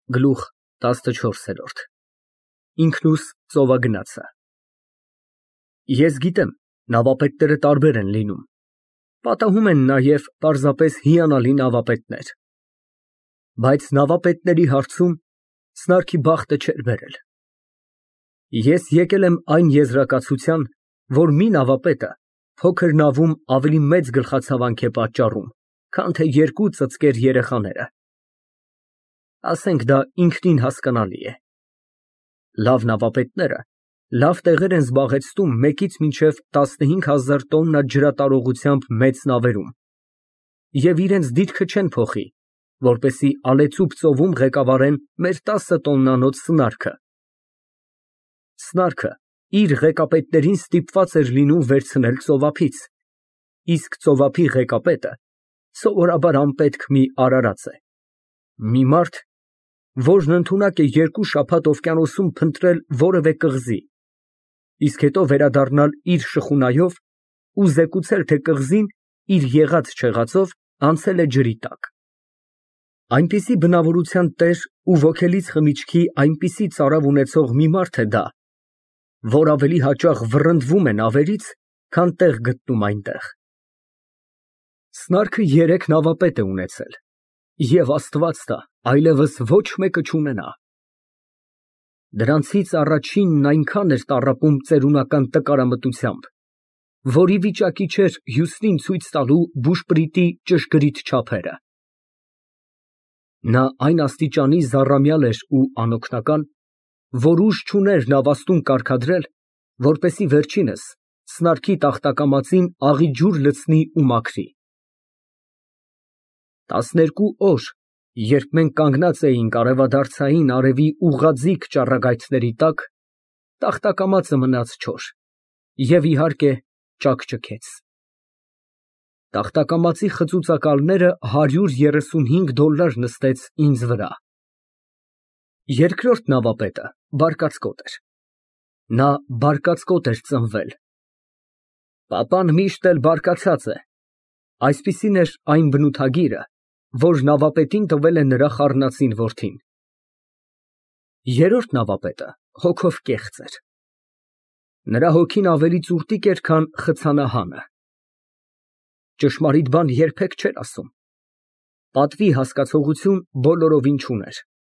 Գլուխ 14 Ինքնուս ծովագնացը Ես գիտեմ, նավապետները տարբեր են լինում, պատահում են նաև պարզապես հիանալի նավապետներ, բայց նավապետների հարցում սնարքի բախտը չէր բերել։ Ես եկել եմ այն եզրակացության, որ մի նավապետը փոքր նավում ավելի մեծ գլխացավանք է պատճառում, քան թե երկու ծծկեր երեխաները։ Ասենք դա ինքնին հասկանալի է։ Լավ նավապետները լավ տեղեր են զբաղեցնում մեկից մինչև 15000 տոննա ջրատարողությամբ մեծ նավերում և իրենց դիրքը չեն փոխի, որպեսզի ալեծուփ ծովում ղեկավարեն մեր 10 տոննանոց սնարքը։ Սնարքը իր ղեկապետներին ստիպված էր լինում վերցնել ծովափից, իսկ ծովափի ղեկապետը սովորաբար անպետք մի արարած է, մի մարդ, որն ընդունակ է 2 շաբաթ օվկիանոսում փնտրել որևէ կղզի, իսկ հետո վերադառնալ իր շխունայով ու զեկուցել, թե կղզին իր եղած֊չեղածով անցել է ջրի տակ։ Այնպիսի բնավորության տեր ու ոգելից խմիչքի այնպիսի ծարավ ունեցող մի մարդ է դա, որ ավելի հաճախ վռնդվում է նավերից, քան տեղ գտնում այնտեղ։ Սնարքը 3 նավապետ է ունեցել, և Աստված տա, այլևս ոչ մեկը չունենա։ Դրանցից առաջինն այնքան էր տառապում ծերունական տկարամտությամբ, որ ի վիճակի չէր հյուսնին ցույց տալու բուշպրիտի ճշգրիտ չափերը։ Նա այն աստիճանի զառամյալ էր ու անօգնական, որ ուժ չուներ նավաստուն կարգադրել, որպեսզի վերջինս սնարքի տախտակամածին աղի ջուր լցնի ու մաքրի։ 12 օր, երբ մենք կանգնած էինք արևադարձային արևի ուղղաձիգ ճառագայթների տակ, տախտակամածը մնաց չոր և, իհարկե, ճաքճքեց։ Տախտակամածի խծուծակալները $135 նստեց ինձ վրա։ Երկրորդ նավապետը բարկացկոտ էր։ Նա բարկացկոտ էր ծնվել։ Պապան միշտ էլ բարկացած է, այսպիսին էր այն բնութագիրը, որ նավապետին տվել է նրա խառնածին որդին։ Երրորդ նավապետը հոգով կեղծ էր։ Նրա հոգին ավելի ծուրտիկ էր, քան խցանահանը։ Ճշմարիտ բան երբեք չէր ասում, պատվի հասկացողություն բոլորովին չուներ։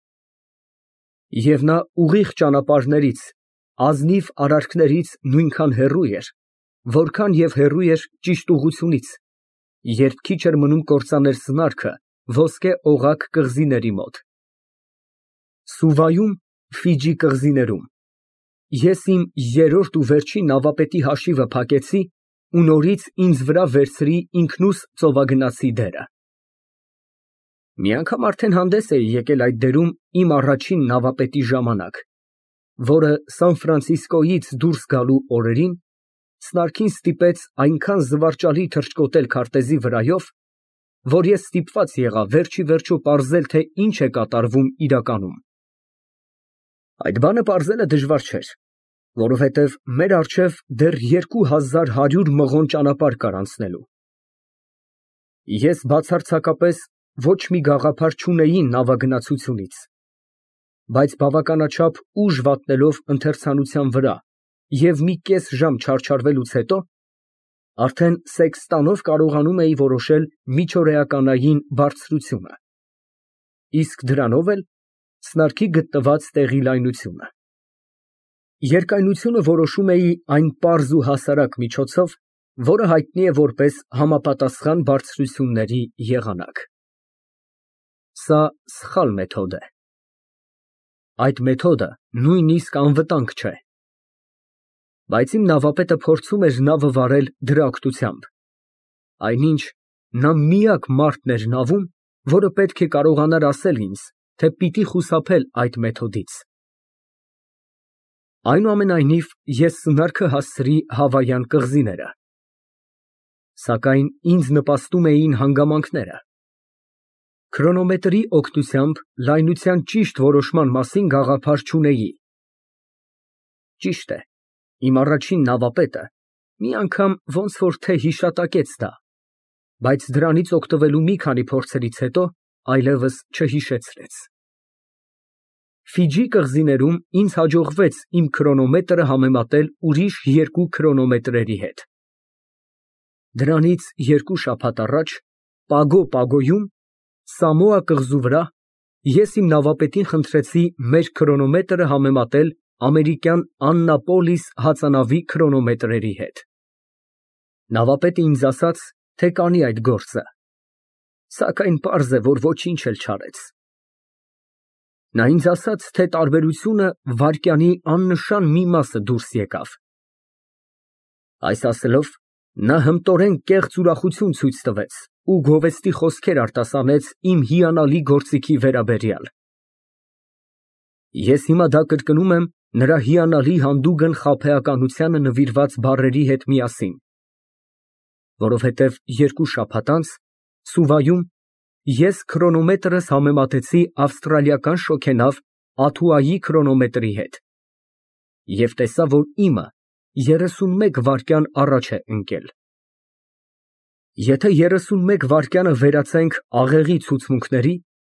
Եվ նա ուղիղ ճանապարհներից, ազնիվ արարքներից նույնքան հեռու էր, որքան և հեռու էր ճիշտ ուղղությունից, երբ քիչ էր մնում կործաներ սնարքը ոսկե օղակ կղզիների մոտ։ Սուվայում, Ֆիջի կղզիներում, ես իմ երրորդ ու վերջին նավապետի հաշիվը փակեցի ու նորից ինձ վրա վերցրի ինքնուս ծովագնացի դերը։ Մի անգամ արդեն հանդես էի եկել այդ դերում իմ առաջին նավապետի ժամանակ, որը Սան Ֆրանցիսկոյից դուրս գալու օրերին սնարքին ստիպեց այնքան զվարճալի թռչկոտել քարտեզի վրայով, որ ես ստիպված եղա վերջիվերջո պարզել, թե ինչ է կատարվում իրականում։ Այդ բանը պարզելը դժվար չէր, որովհետև մեր առջև դեռ 2100 մղոն ճանապարհ կար անցնելու։ Ես բացարձակապես ոչ մի գաղափար չունեի նավագնացությունից, բայց բավականաչափ ուժ վատնելով ընթերցանության վրա և մի կես ժամ չարչարվելուց հետո, արդեն սեքստանով կարողանում էի որոշել միջօրեականային բարձրությունը, իսկ դրանով էլ սնարքի գտնված տեղի լայնությունը։ Երկայնությունը որոշում էի այն պարզ ու հասարակ միջոցով, որը հայտնի է որպես համապատասխան բարձրությունների եղանակ։ Սա սխալ մեթոդ է։ Այդ մեթոդը նույնիսկ անվտանգ չէ։ Բայց իմ նավապետը փորձում էր նավը վարել դրախտությամբ, այնինչ նա միակ մարդն էր նավում, որը պետք է կարողանար ասել ինձ, թե պիտի խուսափել այդ մեթոդից։ Այնուամենայնիվ, ես սնարքը հասցրի Հավայան կղզիները, սակայն ինձ նպաստում էին հանգամանքները։ Քրոնոմետրի օգնությամբ լայնության ճիշտ որոշման մասին գաղափար չունեի։ Ճիշտ է, իմ առաջին նավապետը մի անգամ ոնց որ թե հիշատակեց դա, բայց դրանից օգտվելու մի քանի փորձերից հետո այլևս չհիշեցրեց։ Ֆիջի կղզիներում ինձ հաջողվեց իմ քրոնոմետրը համեմատել ուրիշ երկու քրոնոմետրերի հետ։ Դրանից երկու շաբաթ առաջ Պագոյում, Սամոա կղզու վրա, ես իմ նավապետին խնդրեցի մեր քրոնոմետրը համեմատել ամերիկյան Աննապոլիս հածանավի քրոնոմետրերի հետ։ Նավապետը ինձ ասաց, թե կանի այդ գործը, սակայն պարզ է, որ ոչինչ էլ չարեց։ Նա ինձ ասաց, թե տարբերությունը վայրկյանի աննշան մի մասը դուրս եկավ։ Այս ասելով, նա հմտորեն կեղծ ուրախություն ցույց տվեց ու գովեստի խոսքեր արտասանեց իմ հիանալի գործիքի վերաբերյալ։ Ես հիմա դա կրկնում եմ նրա հիանալի հանդուգն խաբեականությանը նվիրված բառերի հետ միասին, որովհետև երկու շաբաթ անց Սուվայում ես քրոնոմետրս համեմատեցի ավստրալիական շոգենավ Աթուայի քրոնոմետրի հետ և տեսա, որ իմը 31 վայրկյան առաջ է ընկել։ Եթե 31 վայրկյանը վերացնենք աղեղի ցուցմունքների,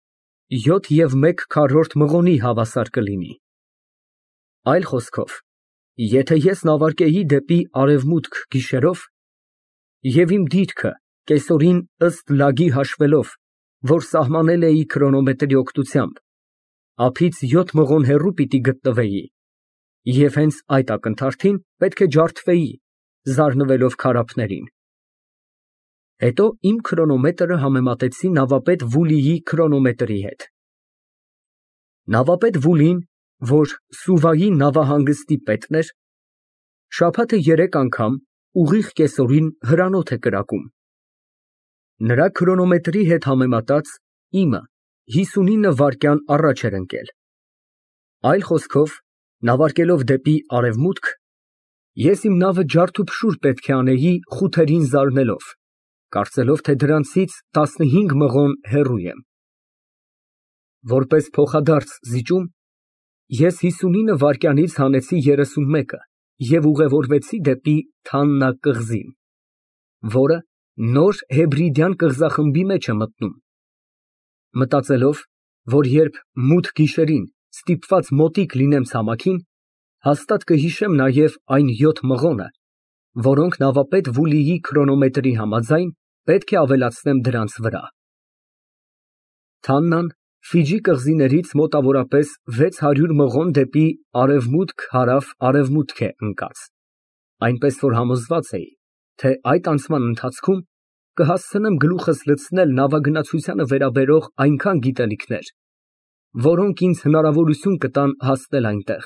7,1 մղոնի հավասար կլինի։ Այլ խոսքով, եթե ես նավարկեի դեպի արևմուտք գիշերով, և իմ դիրքը կեսօրին ըստ լագի հաշվելով, որ սահմանել էի քրոնոմետրի օգնությամբ, ափից 7 մղոն հեռու պիտի գտնվեի, և հենց այդ ակնթարթին պետք է ջարդվեի, զարնվելով քարափներին։ Հետո իմ քրոնոմետրը համեմատեցի նավապետ Վուլիի քրոնոմետրի հետ։ Նավապետ Վուլին, որ Սուվայի նավահանգստի պետն էր, շաբաթը 3 անգամ ուղիղ կեսօրին հրանոթ է կրակում։ Նրա քրոնոմետրի հետ համեմատած իմը 59 վայրկյան առաջ էր ընկել։ Այլ խոսքով, նավարկելով դեպի արևմուտք, ես իմ նավը ջարդուփշուր պետք է անեի խութերին զարնելով, կարծելով, թե դրանցից 15 մղոն հեռու եմ։ Որպես փոխադարձ զիջում, ես 59 վայրկյանից հանեցի 31-ը և ուղևորվեցի դեպի Թաննա կղզին, որը նոր Հեբրիդյան կղզախմբի մեջ է մտնում, մտածելով, որ երբ մութ գիշերին ստիպված մոտիկ լինեմ ցամաքին, հաստատ կհիշեմ նաև այն 7 մղոնը, որոնք նավապետ Վուլիի քրոնոմետրի համաձայն պետք է ավելացնեմ դրանց վրա։ Թաննան Ֆիջի կղզիներից մոտավորապես 600 մղոն դեպի արևմուտք-հարավ-արևմուտք է ընկած, այնպես որ համոզված էի, թե այդ անցման ընթացքում կհասցնեմ գլուխս լցնել նավագնացությանը վերաբերող այնքան գիտելիքներ, որոնք ինձ հնարավորություն կտան հասնել այնտեղ։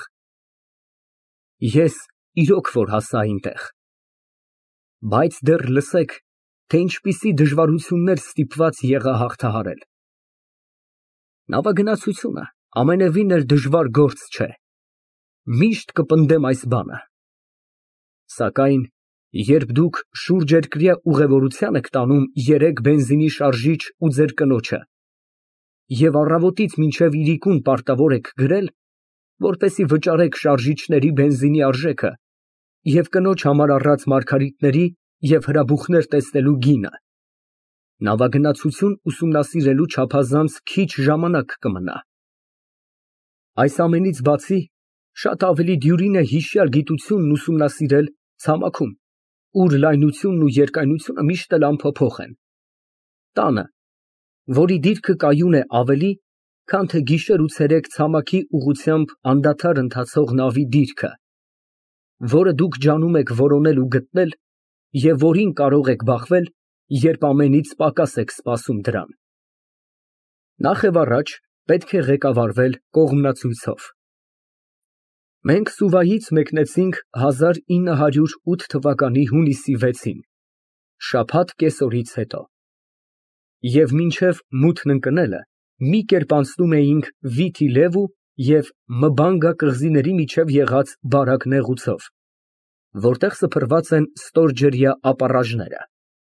Ես իրոք որ հասա այնտեղ։ Բայց դեռ լսեք, թե ինչպիսի դժվարություններ ստիպված եղա հաղթահարել։ Նավագնացությունը ամենևին էլ դժվար գործ չէ։ Միշտ կպնդեմ այս բանը։ Սակայն, երբ դուք շուրջերկրյա ուղևորության եք տանում 3 բենզինի շարժիչ ու ձեր կնոջը, և առավոտից մինչև իրիկուն պարտավոր եք գրել, որպեսզի վճարեք շարժիչների բենզինի արժեքը և կնոջ համար առած մարգարիտների և հրաբուխներ տեսնելու գինը, նավագնացություն ուսումնասիրելու չափազանց քիչ ժամանակ կմնա։ Այս ամենից բացի, շատ ավելի դյուրին է հիշյալ գիտությունն ուսումնասիրել ցամաքում, ուր լայնությունն ու երկայնությունը միշտ էլ անփոփոխ են, տանը, որի դիրքը կայուն է ավելի, քան թե գիշեր ու ցերեկ ցամաքի ուղղությամբ անդադար ընթացող նավի դիրքը, որը դուք ջանում եք որոնել ու գտնել և որին կարող եք բախվել, երբ ամենից պակաս եք սպասում դրան։ Նախ և առաջ պետք է ղեկավարվել կողմնացույցով։ Մենք Սուվայից մեկնեցինք 1908 թվականի հունիսի 6-ին, շաբաթ կեսօրից հետո, և մինչև մութն ընկնելը մի կերպ անցնում էինք Վիթի Լևու և Մբանգա կղզիների միջև եղած բարակ նեղուցով, որտեղ սփռված են ստորջրյա ապառաժները։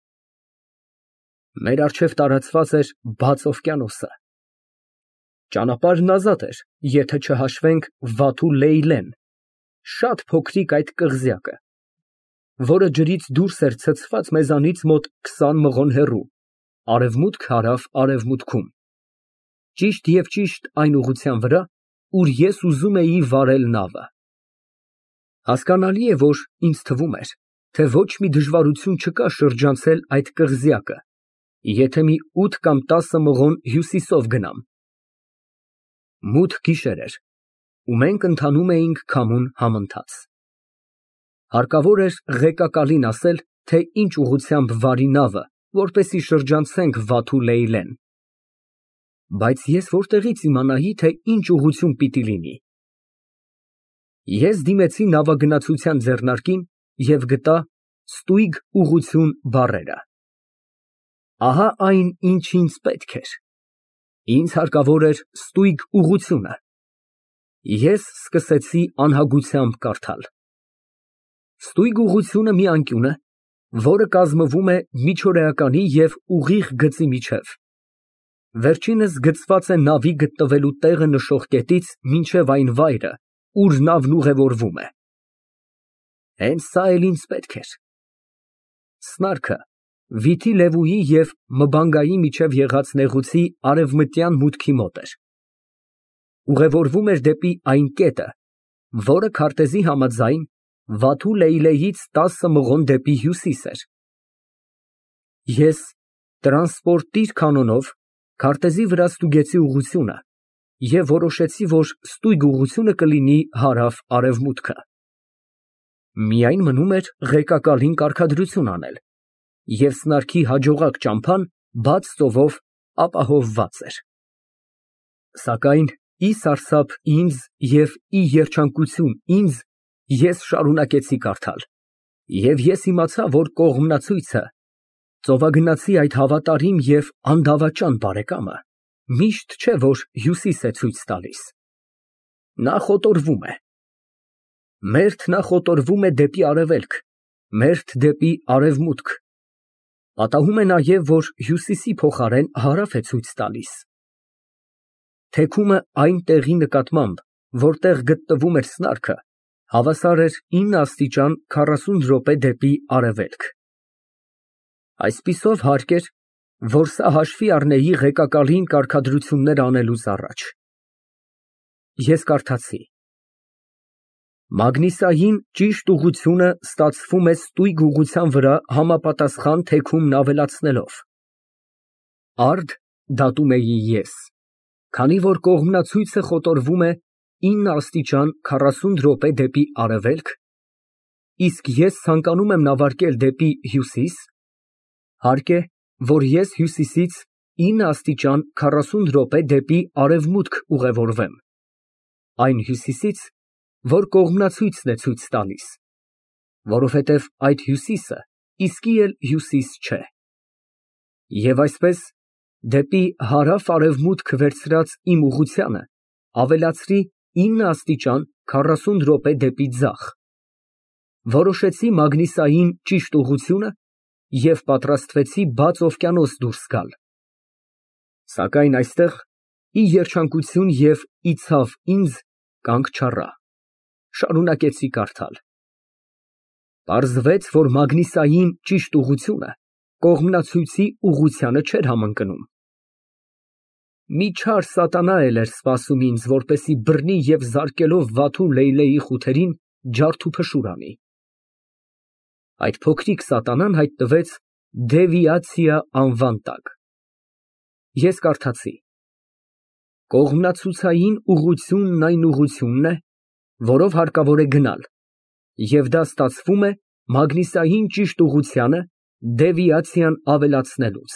Մեր առջև տարածված էր բաց օվկիանոսը։ Ճանապարհն ազատ էր, եթե չհաշվենք Վաթու Լեյլեն, շատ փոքրիկ այդ կղզյակը, որը ջրից դուրս էր ցցված մեզանից մոտ 20 մղոն հեռու, արևմուտք, հարավ, արևմուտքում, ճիշտ և ճիշտ այն ուղղության վրա, ուր ես ուզում էի վարել նավը։ Հասկանալի է, որ ինձ թվում էր, թե ոչ մի դժվարություն չկա շրջանցել այդ կղզյակը, եթե մի 8 կամ 10 մղոն հյուսիսով գնամ։ Մութ գիշեր էր, ու մենք ընթանում էինք քամուն համընթաց։ Հարկավոր էր ղեկակալին ասել, թե ինչ ուղղությամբ վարի նավը, որպեսզի շրջանցենք Վաթու Լեյլեն։ Բայց ես որտեղից իմանայի, թե ինչ ուղղություն պիտի լինի։ Ես դիմեցի նավագնացության ձեռնարկին և գտա «Ստույգ ուղղություն» բառերը։ Ահա այն, ինչ ինձ պետք էր։ Ինձ հարկավոր էր ստույգ ուղղությունը։ Ես սկսեցի անհագությամբ կարդալ։ Ստույգ ուղղությունը մի անկյուն է, որը կազմվում է միջօրեականի և ուղիղ գծի միջև։ Վերջինս գծված է նավի գտնվելու տեղը նշող կետից մինչև այն վայրը, ուր նավն ուղևորվում է։ Հենց սա էլ ինձ պետք էր։ Սնարքը Վիթի Լևուի և Մբանգայի միջև եղած նեղուցի արևմտյան մուտքի մոտ էր։ Ուղևորվում էր դեպի այն կետը, որը քարտեզի համաձայն Վաթու Լեյլեից 10 մղոն դեպի հյուսիս էր։ Ես տրանսպորտիր կանոնով քարտեզի վրա ստուգեցի ուղղությունը և որոշեցի, որ ստույգ ուղղությունը կլինի հարավ֊արևմուտքը։ Միայն մնում էր ղեկակալին կարգադրություն անել, և սնարքի հաջողակ ճամփան բաց ծովով ապահովված էր։ Սակայն ի սարսափ ինձ և ի երջանկություն ինձ, ես շարունակեցի կարդալ, և ես իմացա, որ կողմնացույցը, ծովագնացի այդ հավատարիմ և անդավաճան բարեկամը, միշտ չէ, որ հյուսիս է ցույց տալիս։ Նա խոտորվում է։ Մերթ նա խոտորվում է դեպի արևելք, մերթ դեպի արևմուտք։ Պատահում է նաև, որ հյուսիսի փոխարեն հարավ է ցույց տալիս։ Թեքումը այն տեղի նկատմամբ, որտեղ գտնվում էր սնարքը, հավասար էր 9 աստիճան 40 րոպե դեպի արևելք։ Այսպիսով հարկ էր, որ սա հաշվի առնեի ղեկակալին կարգադրություններ անելուց առաջ։ Ես կարդացի. Մագնիսային ճիշտ ուղղությունը ստացվում է ստույգ ուղղության վրա համապատասխան թեքումն ավելացնելով։ Արդ դատում էի ես, քանի որ կողմնացույցը խոտորվում է 9 աստիճան 40 րոպե դեպի արևելք, իսկ ես ցանկանում եմ նավարկել դեպի հյուսիս, հարկ է, որ ես հյուսիսից 9 աստիճան 40 րոպե դեպի արևմուտք ուղևորվեմ, այն հյուսիսից, որ կողմնացույցն է ցույց տալիս, որովհետև այդ հյուսիսը իսկի էլ հյուսիս չէ։ Եվ այսպես, դեպի հարավ-արևմուտք վերցրած իմ ուղղությանը ավելացրի 9 աստիճան 40 րոպե դեպի ձախ։ Որոշեցի մագնիսային ճիշտ ուղղությունը և պատրաստվեցի բաց օվկիանոս դուրս գալ։ Սակայն այստեղ, ի երջանկություն և ի ցավ ինձ, կանգ չառա, շարունակեցի կարդալ։ Պարզվեց, որ մագնիսային ճիշտ ուղղությունը կողմնացույցի ուղղությանը չէր համընկնում։ Մի չար սատանա էլ էր սպասում ինձ, որպեսզի բռնի և զարկելով Վաթու Լեյլեի խութերին ջարդուփշուր անի։ Այդ փոքրիկ սատանան հայտնվեց դևիացիա անվան տակ։ Ես կարդացի. Կողմնացուցային ուղղությունն այն ուղղությունն է, որով հարկավոր է գնալ, և դա ստացվում է մագնիսային ճիշտ ուղղությանը դևիացիան ավելացնելուց։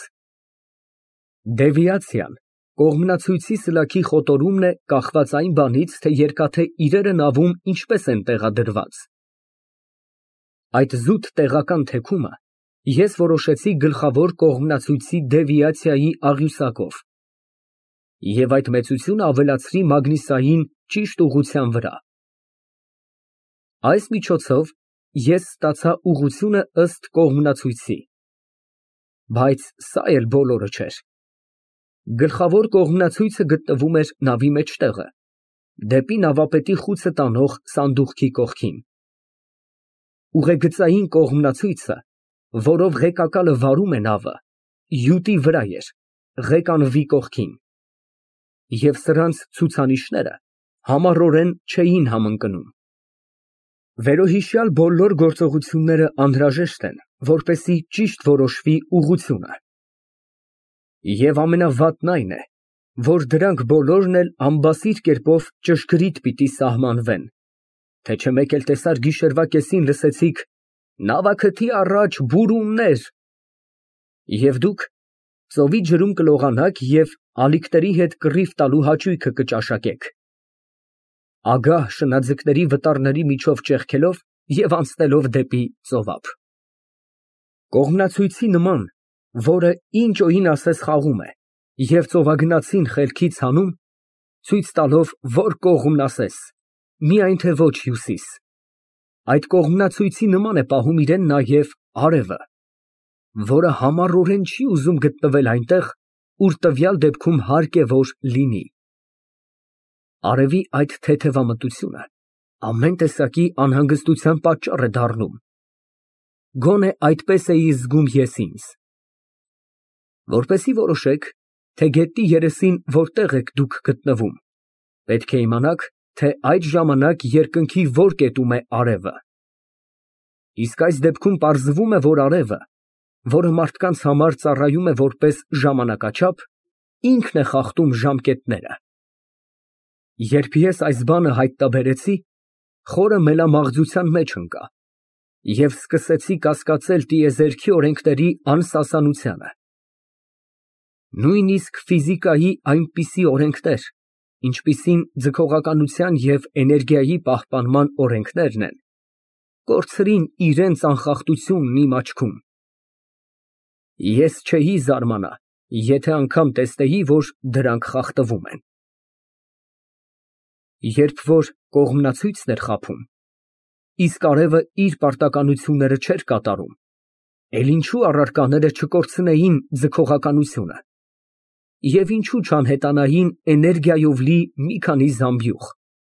Դևիացիան կողմնացույցի սլաքի խոտորումն է կախված այն բանից, թե երկաթե իրերը նավում ինչպես են տեղադրված։ Այդ զուտ տեղական թեքումը ես որոշեցի գլխավոր կողմնացույցի դևիացիայի աղյուսակով և այդ մեծությունը ավելացրի մագնիսային ճիշտ ուղղության վրա։ Այս միջոցով ես ստացա ուղղությունը ըստ կողմնացույցի։ Բայց սա էլ բոլորը չէր։ Գլխավոր կողմնացույցը գտնվում էր նավի մեջտեղը, դեպի նավապետի խուցը տանող սանդուղքի կողքին։ Ուղեգծային կողմնացույցը, որով ղեկակալը վարում է նավը, յուտի վրա էր, ղեկանվի կողքին, և սրանց ցուցանիշները համառորեն չէին համընկնում։ Վերոհիշյալ բոլոր գործողությունները անհրաժեշտ են, որպեսզի ճիշտ որոշվի ուղղությունը։ Եվ ամենավատն այն է, որ դրանք բոլորն էլ ամբասիր կերպով ճշգրիտ պիտի սահմանվեն, թե չէ մեկ էլ տեսար գիշերվա կեսին լսեցիք «Նավաքթի առաջ բուրումներ» և դուք ծովի ջրում կլողանաք և ալիքների հետ կռիվ տալու հաճույքը կճաշակեք, ագահ շնաձկների վտարների միջով ճեղքելով և անցնելով դեպի ծովափ։ Կողմնացույցի նման, որը ինչ օին ասես խաղում է և ծովագնացին խելքից հանում, ցույց տալով, որ կողմն ասես, միայն թե ոչ հյուսիս, այդ կողմնացույցի նման է պահում իրեն նաև արևը, որը համառորեն չի ուզում գտնվել այնտեղ, ուր տվյալ դեպքում հարկ է որ լինի։ Արևի այդ թեթևամտությունը ամեն տեսակի անհանգստության պատճառ է դառնում։ Գոնե այդպես էի զգում ես ինձ։ Որպեսզի որոշեք, թե գետնի երեսին որտեղ եք դուք գտնվում, պետք է իմանաք, թե այդ ժամանակ երկնքի որ կետում է արևը։ Իսկ այս դեպքում պարզվում է, որ արևը, որը մարդկանց համար ծառայում է որպես ժամանակաչափ, ինքն է խախտում ժամկետները։ Երբ ես այս բանը հայտնաբերեցի, խորը մելամաղձության մեջ ընկա և սկսեցի կասկածել տիեզերքի օրենքների անսասանությանը։ Նույնիսկ ֆիզիկայի այնպիսի օրենքներ, ինչպիսին ձգողականության և էներգիայի պահպանման օրենքներն են, կորցրին իրենց անխախտությունն իմ աչքում։ Ես չէի զարմանա, եթե անգամ տեսնեի, որ դրանք խախտվում են։ Երբ որ կողմնացույցն էր խաբում, իսկ արևը իր պարտականությունները չէր կատարում, էլ ինչու առարկաները չկորցնեին ձգողականությունը, և ինչու չանհետանային էներգիայով լի մի քանի զամբյուղ։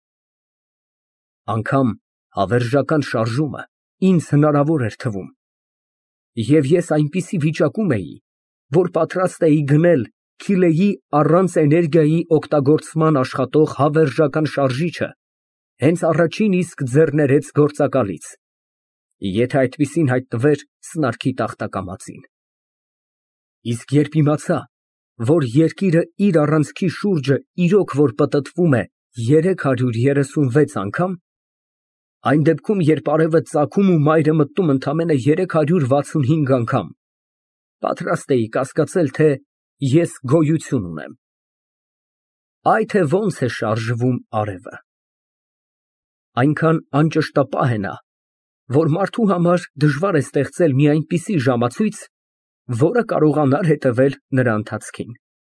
Անգամ հավերժական շարժումը ինձ հնարավոր էր թվում, և ես այնպիսի վիճակում էի, որ պատրաստ էի գնել քիլեի առանց էներգիայի օգտագործման աշխատող հավերժական շարժիչը հենց առաջին իսկ ձեռներեց գործակալից, եթե այդպիսին հայտնվեր սնարքի տախտակամածին։ Իսկ երբ իմացա, որ երկիրը իր առանցքի շուրջը իրոք որ պտտվում է 336 անգամ, այն դեպքում, երբ արևը ծագում ու մայր է մտնում ընդամենը 365 անգամ, պատրաստ էի կասկածել, թե ես գոյություն ունեմ։ Այ թե ոնց է շարժվում արևը։ Այնքան անճշտապահ է նա, որ մարդու համար դժվար է ստեղծել մի այնպիսի ժամացույց, որը կարողանար հետևել նրա ընթացքին։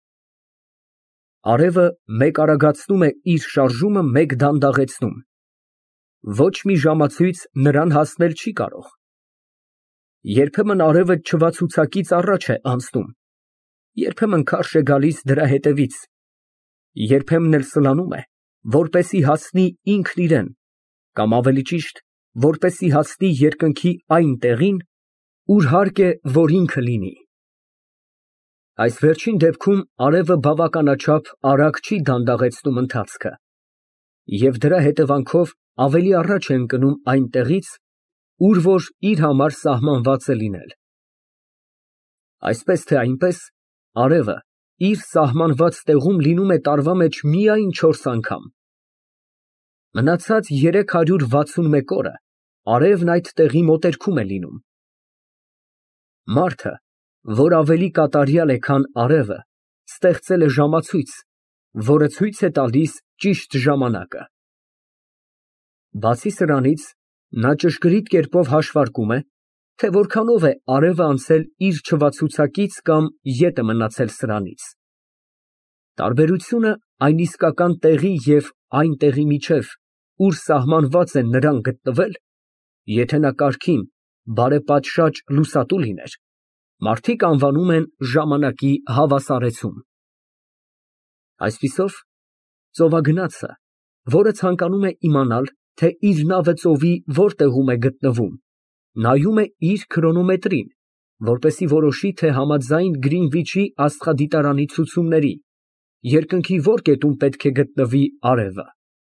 Արևը մեկ արագացնում է իր շարժումը, մեկ դանդաղեցնում։ Ոչ մի ժամացույց նրան հասնել չի կարող։ Երբեմն արևը չվացուցակից առաջ է անցնում, երբեմն քարշ է գալիս դրա հետևից, երբեմն էլ սլանում է, որպեսզի հասնի ինքն իրեն, կամ ավելի ճիշտ, որպեսզի հասնի երկնքի այն տեղին, ուր հարկ է, որ ինքը լինի։ Այս վերջին դեպքում արևը բավականաչափ արագ չի դանդաղեցնում ընթացքը, և դրա հետևանքով ավելի առաջ է ընկնում այն տեղից, ուր որ իր համար սահմանված է լինել։ Այսպես թե այնպես, արևը իր սահմանված տեղում լինում է տարվա մեջ միայն 4 անգամ։ Մնացած 361 օրը արևն այդ տեղի մոտերքում է լինում։ Մարդը, որ ավելի կատարյալ է, քան արևը, ստեղծել է ժամացույց, որը ցույց է տալիս ճիշտ ժամանակը։ Բացի սրանից, նա ճշգրիտ կերպով հաշվարկում է, թե որքանով է արևը անցել իր չվացուցակից կամ ետ է մնացել սրանից։ Տարբերությունը այն իսկական տեղի և այն տեղի միջև, ուր սահմանված է նրան գտնվել, եթե նա կարգին, բարեպատշաճ լուսատու լիներ, մարդիկ անվանում են ժամանակի հավասարեցում։ Այսպիսով, ծովագնացը, որը ցանկանում է իմանալ, թե իր նավը ծովի որտեղում է գտնվում, նայում է իր քրոնոմետրին, որպեսզի որոշի, թե համաձայն Գրինվիչի աստղադիտարանի ցուցումների, երկնքի որ կետում պետք է գտնվի արևը։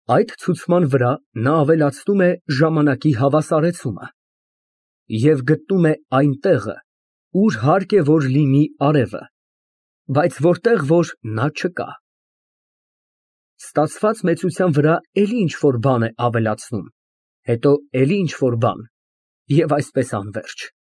Այդ ցուցման վրա նա ավելացնում է ժամանակի հավասարեցումը և գտնում է այն տեղը, ուր հարկ է որ լինի արևը, բայց որտեղ որ նա չկա։ Ստացված մեծության վրա էլի ինչ֊որ բան է ավելացնում, հետո էլի ինչ֊որ բան և այսպես անվերջ։